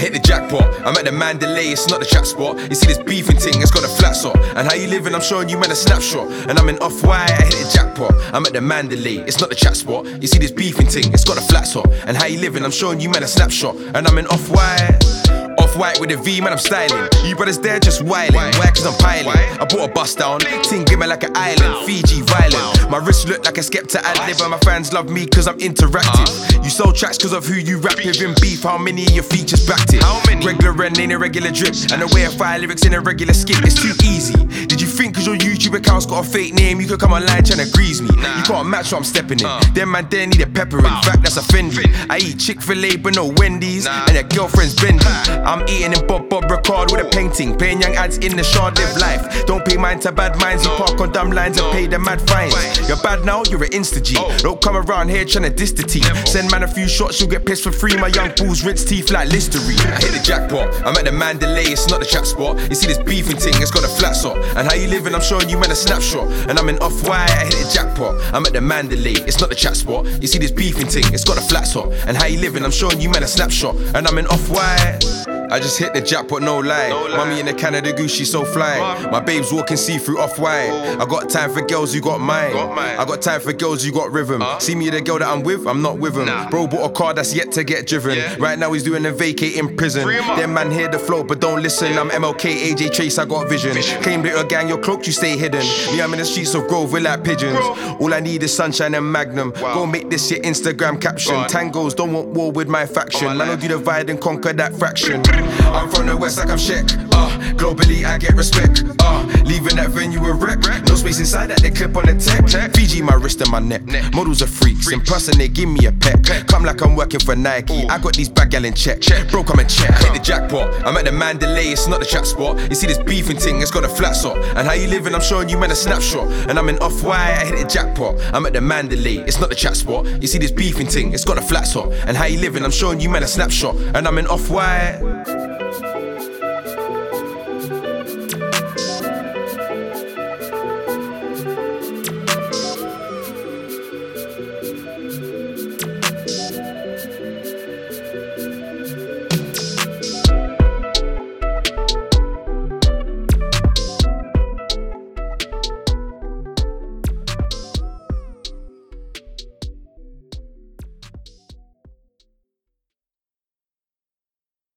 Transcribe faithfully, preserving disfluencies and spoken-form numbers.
hit the jackpot, I'm at the Mandalay, it's not the chat spot. You see this beefing thing, it's got a flat top. And how you living, I'm showing you man a snapshot. And I'm in Off-White, I hit the jackpot, I'm at the Mandalay, it's not the chat spot. You see this beefing thing, it's got a flat top. And how you living, I'm showing you man a snapshot. And I'm in Off-White, Off-White with a V, man, I'm styling. You brothers there just wildin', why? Cause I'm piling. I bought a bus down, ting glimmer like an island. Fiji violent, my wrist look like a Skepta ad-lib. And my fans love me cause I'm interactive. You sold tracks cause of who you rap with. In beef, how many of your features backed it? Regular and ain't a regular drip. And the way I fire lyrics in a regular skip, it's too easy. Did you think cause your YouTube account's got a fake name, you could come online tryna grease me? You can't match what I'm stepping in. Them man there need a pepper in, fact that's offending. I eat Chick-fil-A but no Wendy's, and your girlfriend's bendy. I'm eating in Bob Bob Ricard with a painting, paying young ads in the shard live life. Don't pay mine to bad minds, you park on dumb lines and pay the mad fines. You're bad now, you're an Insta-G. Don't come around here tryna diss the team. Send man a few shots, you'll get pissed for free. My young bulls rinse teeth like Listerine. I hit the jackpot, I'm at the Mandalay, it's not the chat spot. You see this beefing thing, it's got a flat top. And how you living, I'm showing you man a snapshot. And I'm in Off-White, I hit the jackpot, I'm at the Mandalay, it's not the chat spot. You see this beefing thing, it's got a flat top. And how you living, I'm showing you man a snapshot. And I'm in Off-White, I just hit the jackpot, no lie. No lie. Mummy in the Canada Goose, she so fly. Mom. My babes walking see-through Off-White. I got time for girls who got mine. got mine. I got time for girls who got rhythm. Uh. See me the girl that I'm with, I'm not with him. Nah. Bro bought a car that's yet to get driven. Yeah. Right now he's doing a vacate in prison. Them man hear the flow but don't listen. Yeah. I'm M L K, A J Trace, I got vision. vision. Claim little gang, you're cloaked, you stay hidden. Me, I'm in the streets of Grove, we're like pigeons. Bro. All I need is sunshine and Magnum. Wow. Go make this your Instagram caption. Tangos don't want war with my faction. Oh, man, I'll do divide and conquer that fraction. I'm from the west like I'm Sheck. Uh, globally I get respect. Uh, leaving that venue a wreck. No space inside that they clip on the tech. Fiji my wrist and my neck. Models are freaks. In person they give me a peck. Come like I'm working for Nike. I got these bag gal in check. Bro come and check. I hit the jackpot. I'm at the Mandalay. It's not the chat spot. You see this beefing thing. It's got a flat top. And how you living? I'm showing you man a snapshot. And I'm in Off-White. I hit the jackpot. I'm at the Mandalay. It's not the chat spot. You see this beefing thing. It's got a flat top. And how you living? I'm showing you man a snapshot. And I'm in Off-White.